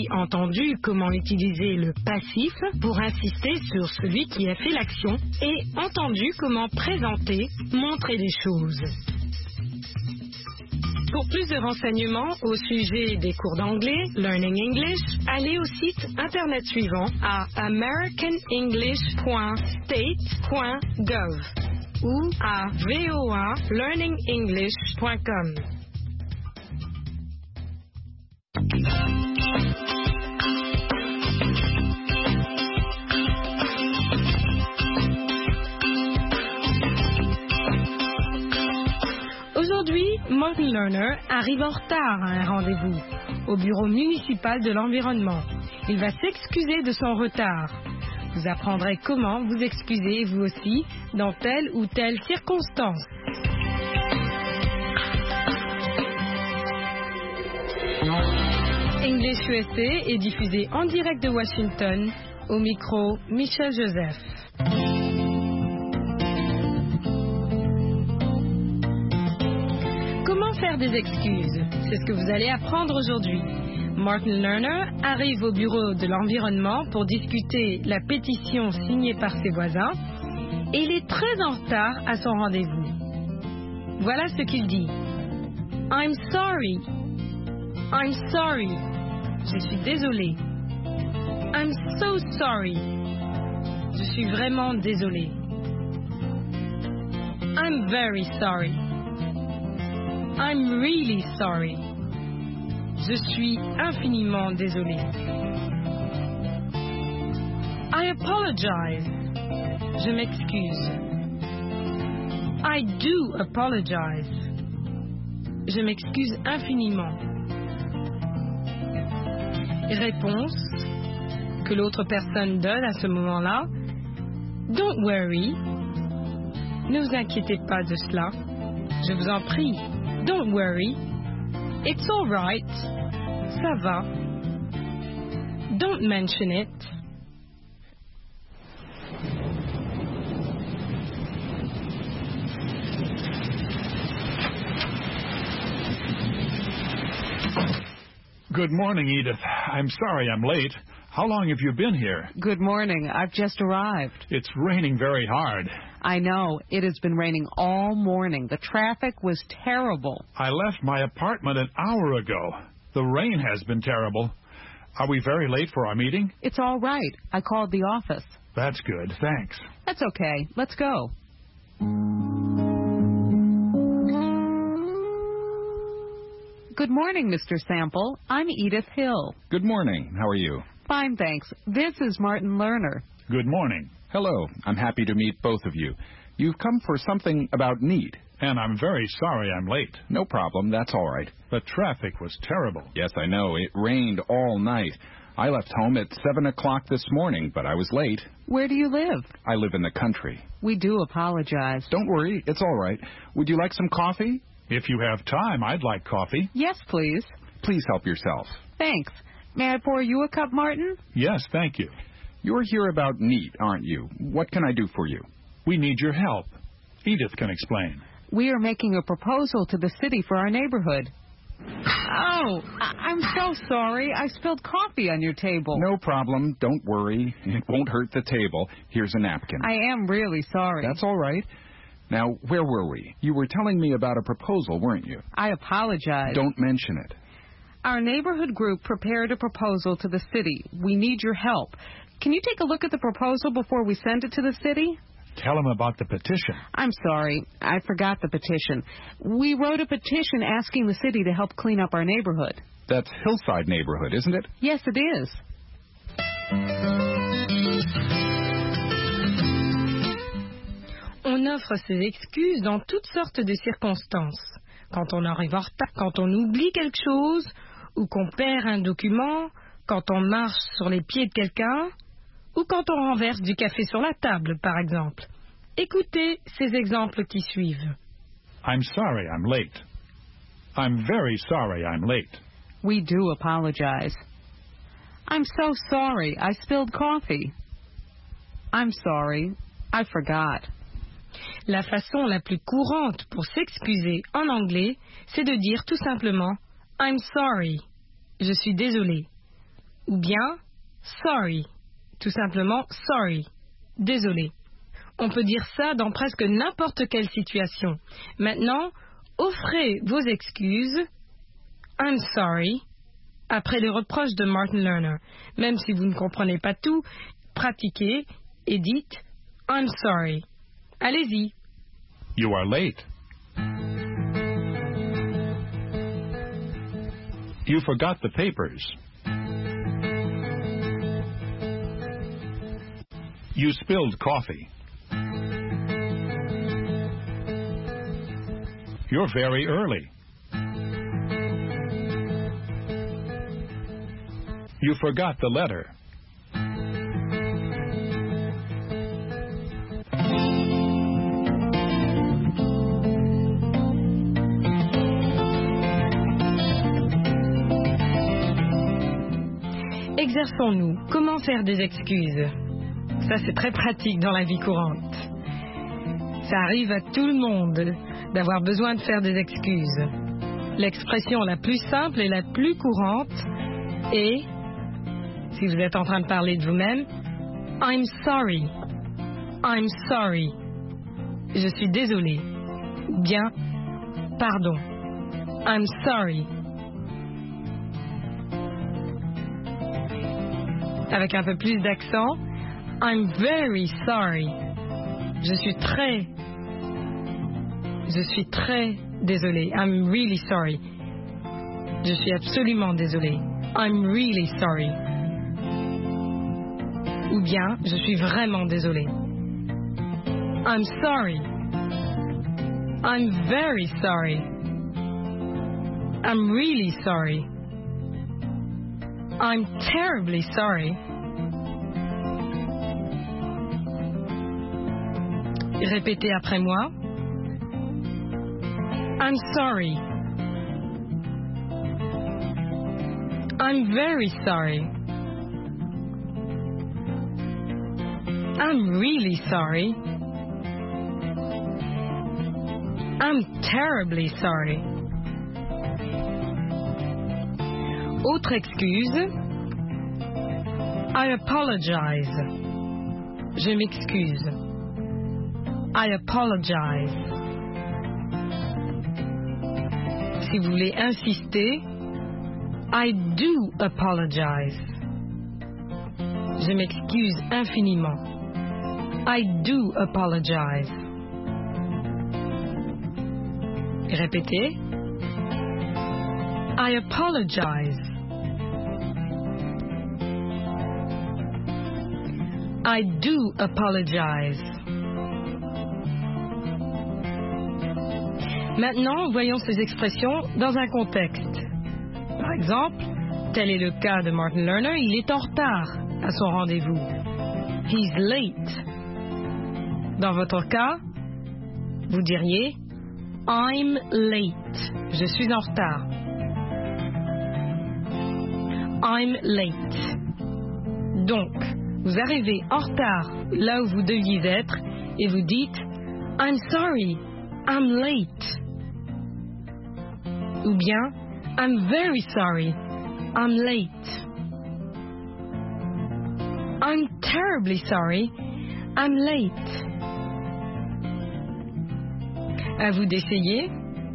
entendu comment utiliser le passif pour insister sur celui qui a fait l'action et entendu comment présenter, montrer des choses. Pour plus de renseignements au sujet des cours d'anglais, Learning English, allez au site internet suivant à americanenglish.state.gov ou à voalearningenglish.com. Aujourd'hui, Martin Lerner arrive en retard à un rendez-vous au bureau municipal de l'environnement. Il va s'excuser de son retard. Vous apprendrez comment vous excuser vous aussi dans telle ou telle circonstance. English USA est diffusé en direct de Washington. Au micro, Michel Joseph. Comment faire des excuses? C'est ce que vous allez apprendre aujourd'hui. Martin Lerner arrive au bureau de l'environnement pour discuter la pétition signée par ses voisins et il est très en retard à son rendez-vous. Voilà ce qu'il dit. I'm sorry. I'm sorry. Je suis désolé. I'm so sorry. Je suis vraiment désolé. I'm very sorry. I'm really sorry. Je suis infiniment désolé. I apologize. Je m'excuse. I do apologize. Je m'excuse infiniment. Réponse que l'autre personne donne à ce moment-là. Don't worry. Ne vous inquiétez pas de cela. Je vous en prie. Don't worry. It's all right. Ça va. Don't mention it. Good morning, Edith. I'm sorry I'm late. How long have you been here? Good morning. I've just arrived. It's raining very hard. I know. It has been raining all morning. The traffic was terrible. I left my apartment an hour ago. The rain has been terrible. Are we very late for our meeting? It's all right. I called the office. That's good. Thanks. That's okay. Let's go. Good morning, Mr. Sample. I'm Edith Hill. Good morning. How are you? Fine, thanks. This is Martin Lerner. Good morning. Hello. I'm happy to meet both of you. You've come for something about need. And I'm very sorry I'm late. No problem. That's all right. The traffic was terrible. Yes, I know. It rained all night. I left home at 7 o'clock this morning, but I was late. Where do you live? I live in the country. We do apologize. Don't worry. It's all right. Would you like some coffee? If you have time, I'd like coffee. Yes, please. Please help yourself. Thanks. May I pour you a cup, Martin? Yes, thank you. You're here about need, aren't you? What can I do for you? We need your help. Edith can explain. We are making a proposal to the city for our neighborhood. Oh, I'm so sorry. I spilled coffee on your table. No problem. Don't worry. It won't hurt the table. Here's a napkin. I am really sorry. That's all right. Now, where were we? You were telling me about a proposal, weren't you? I apologize. Don't mention it. Our neighborhood group prepared a proposal to the city. We need your help. Can you take a look at the proposal before we send it to the city? Tell them about the petition. I'm sorry. I forgot the petition. We wrote a petition asking the city to help clean up our neighborhood. That's Hillside neighborhood, isn't it? Yes, it is. On offre ses excuses dans toutes sortes de circonstances. Quand on arrive en retard, quand on oublie quelque chose, ou qu'on perd un document, quand on marche sur les pieds de quelqu'un, ou quand on renverse du café sur la table, par exemple. Écoutez ces exemples qui suivent. I'm sorry I'm late. I'm very sorry I'm late. We do apologize. I'm so sorry I spilled coffee. I'm sorry I forgot. La façon la plus courante pour s'excuser en anglais, c'est de dire tout simplement « I'm sorry ». Je suis désolé. ou bien sorry, tout simplement sorry, désolé. On peut dire ça dans presque n'importe quelle situation. Maintenant, offrez vos excuses, I'm sorry, après les reproches de Martin Lerner. Même si vous ne comprenez pas tout, pratiquez et dites I'm sorry. Allez-y. You are late. You forgot the papers. You spilled coffee. You're very early. You forgot the letter. Exerçons-nous. Comment faire des excuses? Ça, c'est très pratique dans la vie courante. Ça arrive à tout le monde d'avoir besoin de faire des excuses. L'expression la plus simple et la plus courante est, si vous êtes en train de parler de vous-même, I'm sorry. I'm sorry. Je suis désolé. Ou bien, pardon. I'm sorry. Avec un peu plus d'accent, I'm very sorry. Je suis très désolé. I'm really sorry. Je suis absolument désolé. I'm really sorry. Ou bien, je suis vraiment désolé. I'm sorry. I'm very sorry. I'm really sorry. I'm terribly sorry. Répétez après moi. I'm sorry. I'm very sorry. I'm really sorry. I'm terribly sorry. Autre excuse. I apologize. Je m'excuse. I apologize. Si vous voulez insister, I do apologize. Je m'excuse infiniment. I do apologize. Répétez. I apologize. I do apologize. Maintenant, voyons ces expressions dans un contexte. Par exemple, tel est le cas de Martin Lerner, il est en retard à son rendez-vous. He's late. Dans votre cas, vous diriez I'm late. Je suis en retard. I'm late. Donc, vous arrivez en retard là où vous deviez être et vous dites I'm sorry, I'm late. Ou bien I'm very sorry, I'm late. I'm terribly sorry, I'm late. À vous d'essayer.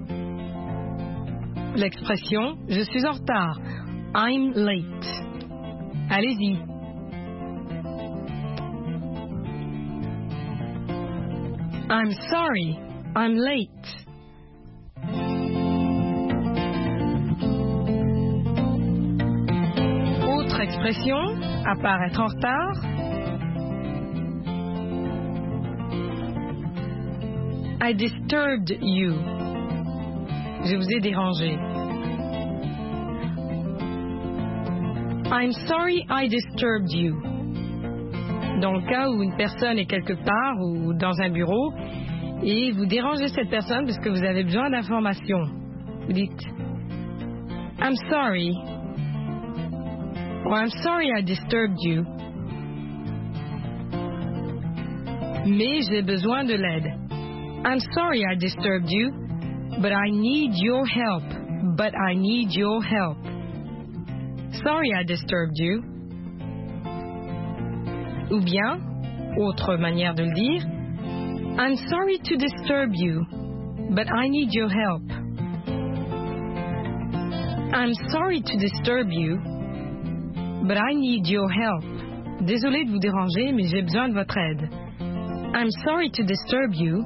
L'expression je suis en retard. I'm late. Allez-y. I'm sorry. I'm late. Autre expression, à part être en retard. I disturbed you. Je vous ai dérangé. I'm sorry I disturbed you. Dans le cas où une personne est quelque part ou dans un bureau et vous dérangez cette personne parce que vous avez besoin d'informations. Vous dites I'm sorry. Or I'm sorry I disturbed you. Mais j'ai besoin de l'aide. I'm sorry I disturbed you, but I need your help. But I need your help. sorry I disturbed you. Ou bien, autre manière de le dire, I'm sorry to disturb you, but I need your help. I'm sorry to disturb you, but I need your help. Désolé de vous déranger, mais j'ai besoin de votre aide. I'm sorry to disturb you.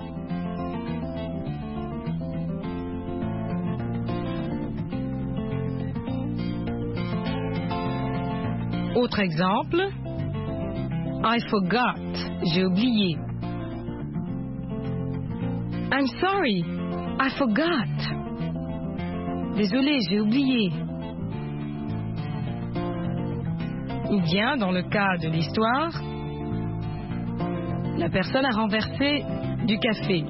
Autre exemple, I forgot, j'ai oublié. I'm sorry, I forgot. Désolé, j'ai oublié. Ou bien, dans le cas de l'histoire, la personne a renversé du café.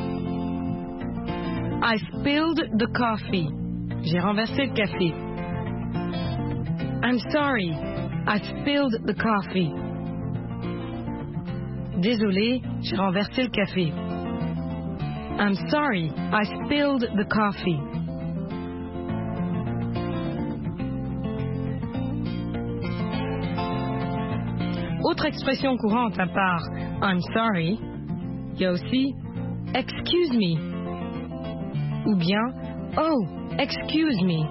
I spilled the coffee. J'ai renversé le café. I'm sorry, I spilled the coffee. Désolé, j'ai renversé le café. I'm sorry, I spilled the coffee. Autre expression courante à part I'm sorry, il y a aussi excuse me ou bien oh, excuse me.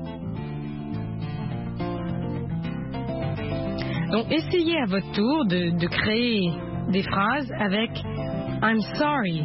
Donc essayez à votre tour de créer des phrases avec I'm sorry.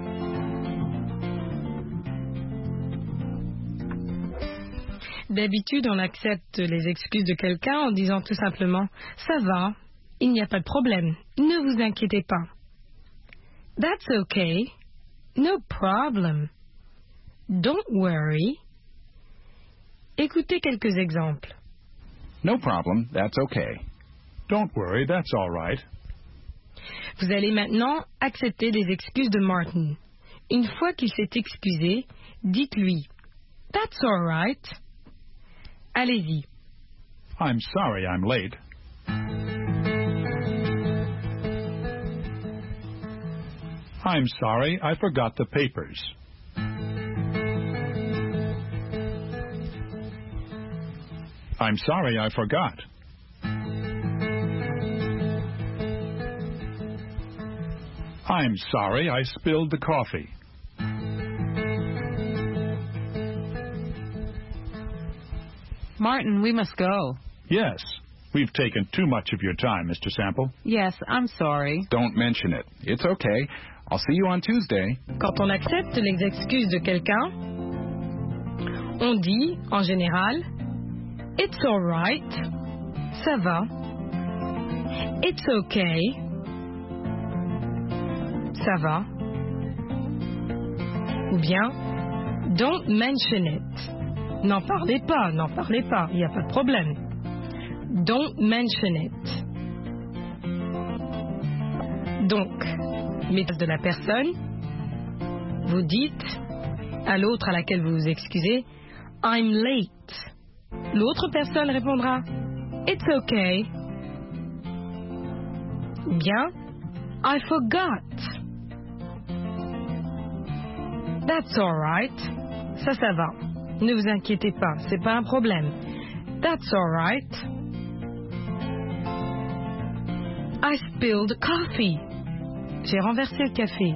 D'habitude, on accepte les excuses de quelqu'un en disant tout simplement ça va. Il n'y a pas de problème. Ne vous inquiétez pas. That's okay. No problem. Don't worry. Écoutez quelques exemples. No problem, that's okay. Don't worry, that's all right. Vous allez maintenant accepter les excuses de Martin. Une fois qu'il s'est excusé, dites-lui That's all right. Allez-y. I'm sorry I'm late. I'm sorry I forgot the papers. I'm sorry I forgot. I'm sorry I spilled the coffee. Martin, we must go. Yes, we've taken too much of your time, Mr. Sample. Yes, I'm sorry. Don't mention it. It's okay. I'll see you on Tuesday. Quand on accepte les excuses de quelqu'un, on dit, en général, It's all right. Ça va. It's okay. Ça va. Ou bien, Don't mention it. N'en parlez pas, il n'y a pas de problème. Don't mention it. Donc, méthode de la personne, vous dites à l'autre à laquelle vous vous excusez, I'm late. L'autre personne répondra, It's okay. Ou bien, I forgot. That's all right. Ça va. Ne vous inquiétez pas, c'est pas un problème. That's all right. I spilled coffee. J'ai renversé le café.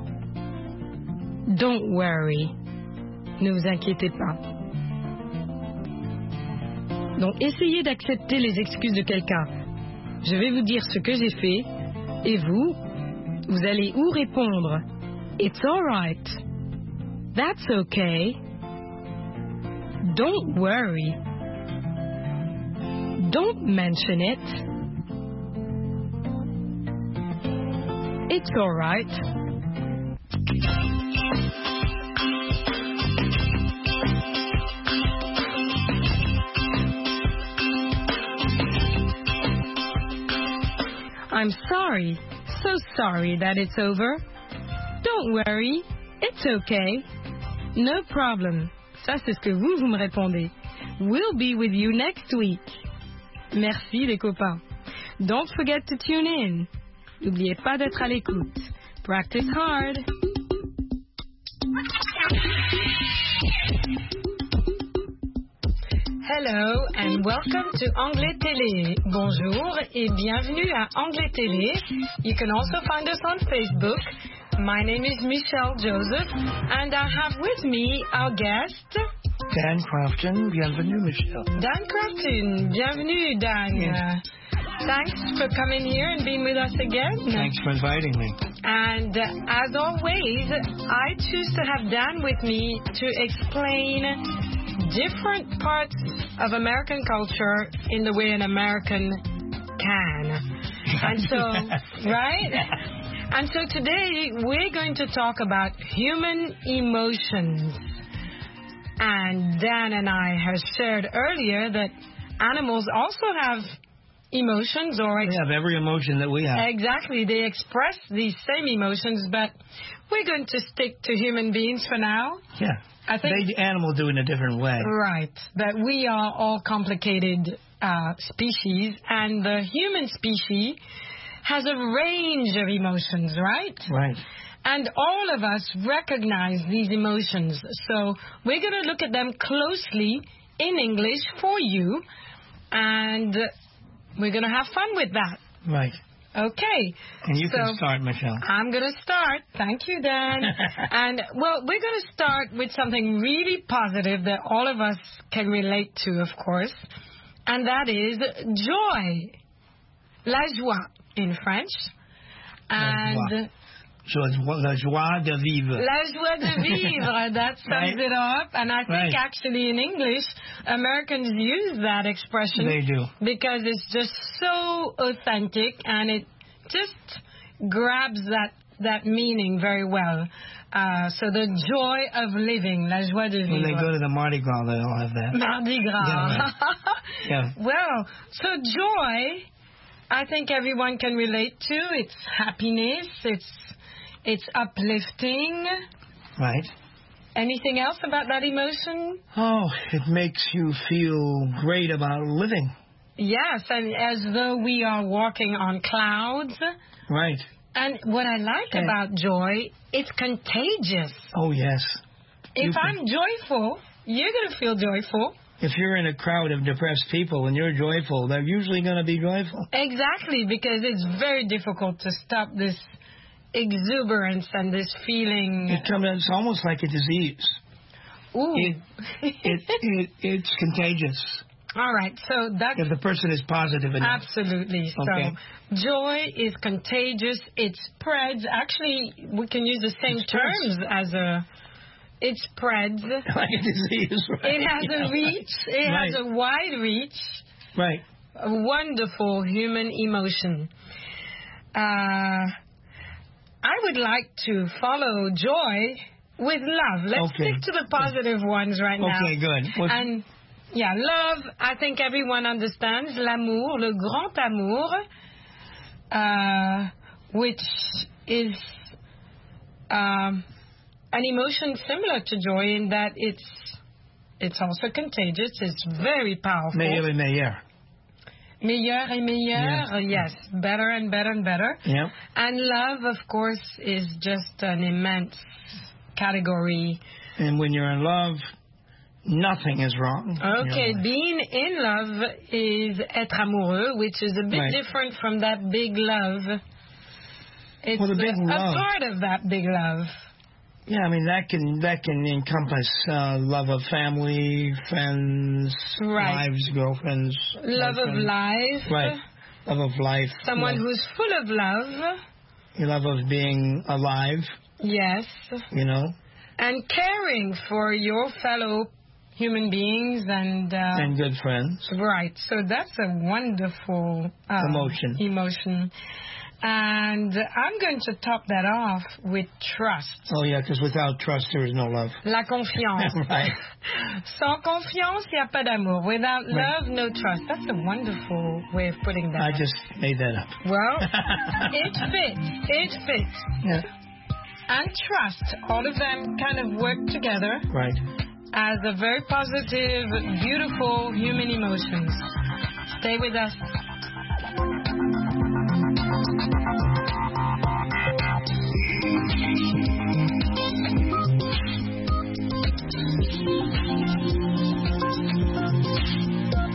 Don't worry. Ne vous inquiétez pas. Donc, essayez d'accepter les excuses de quelqu'un. Je vais vous dire ce que j'ai fait, et vous allez ou répondre It's all right. That's okay. Don't worry. Don't mention it. It's all right. I'm sorry, so sorry that it's over. Don't worry, it's okay. No problem. Ça, c'est ce que vous me répondez. We'll be with you next week. Merci les copains. Don't forget to tune in. N'oubliez pas d'être à l'écoute. Practice hard. Hello and welcome to Anglais Télé. Bonjour et bienvenue à Anglais Télé. You can also find us on Facebook. My name is Michelle Joseph and I have with me our guest, Dan Crofton. Bienvenue, Michelle. Dan Crofton. Bienvenue, Dan. Yes. Thanks for coming here and being with us again. Thanks for inviting me. And as always, I choose to have Dan with me to explain different parts of American culture in the way an American can. And so, right? And so today we're going to talk about human emotions. And Dan and I have shared earlier that animals also have emotions, or They have every emotion that we have. exactly, they express these same emotions, but we're going to stick to human beings for now. Yeah. I think Animals do it in a different way. right, but we are all complicated species, and the human species has a range of emotions, right? Right. And all of us recognize these emotions. So we're going to look at them closely in English for you, and we're going to have fun with that. Right. Okay. And you So can start, Michelle. I'm going to start. Thank you, Dan. And, well, we're going to start with something really positive that all of us can relate to, of course, and that is joy. La joie in French. And La joie de vivre. la joie de vivre, that sums Right. it up. And I think Right. actually in English, Americans use that expression. They do. Because it's just so authentic and it just grabs that meaning very well. So the joy of living, la joie de vivre. When they go to the Mardi Gras, they all have that. Mardi Gras. Yeah, Yeah. Well, so joy, I think everyone can relate to. It's happiness. It's uplifting. Right. Anything else about that emotion? Oh, it makes you feel great about living. Yes, and as though we are walking on clouds. Right. And what I like about joy, it's contagious. Oh, yes. If I'm joyful, you're going to feel joyful. If you're in a crowd of depressed people and you're joyful, they're usually going to be joyful. Exactly, because it's very difficult to stop this exuberance and this feeling. It's almost like a disease. Ooh. It's contagious. All right, so that's If the person is positive enough. absolutely. Okay. So joy is contagious. It spreads. Actually, we can use the same It spreads. terms as it spreads. Like a disease, right? It has a reach. It Right. has a wide reach. Right. A wonderful human emotion. I would like to follow joy with love. Let's Okay. stick to the positive ones right now. Okay, good. And yeah, love, I think everyone understands. L'amour, le grand amour, which is an emotion similar to joy in that it's also contagious. It's very powerful. Meilleur et meilleur. Meilleur et meilleur, yes. Better and better and better. Yeah. And love, of course, is just an immense category. And when you're in love, nothing is wrong. Okay, being in love is être amoureux, which is a bit Right. different from that big love. It's Well, the big a love. part of that big love. Yeah, I mean that can encompass love of family, friends, Right. wives, girlfriends, Love of husbands. life. Right. Love of life. Someone who's full of love. love of being alive. Yes. You know, And caring for your fellow human beings and good friends. right. So that's a wonderful emotion. And I'm going to top that off with trust. Oh yeah, because without trust there is no love. La confiance. Right. Sans confiance, il n'y a pas d'amour. Without Right. love, no trust. That's a wonderful way of putting that. I just made that up. Well, it fits. It fits. Yeah. And trust, all of them kind of work together Right. as a very positive, beautiful human emotions. Stay with us.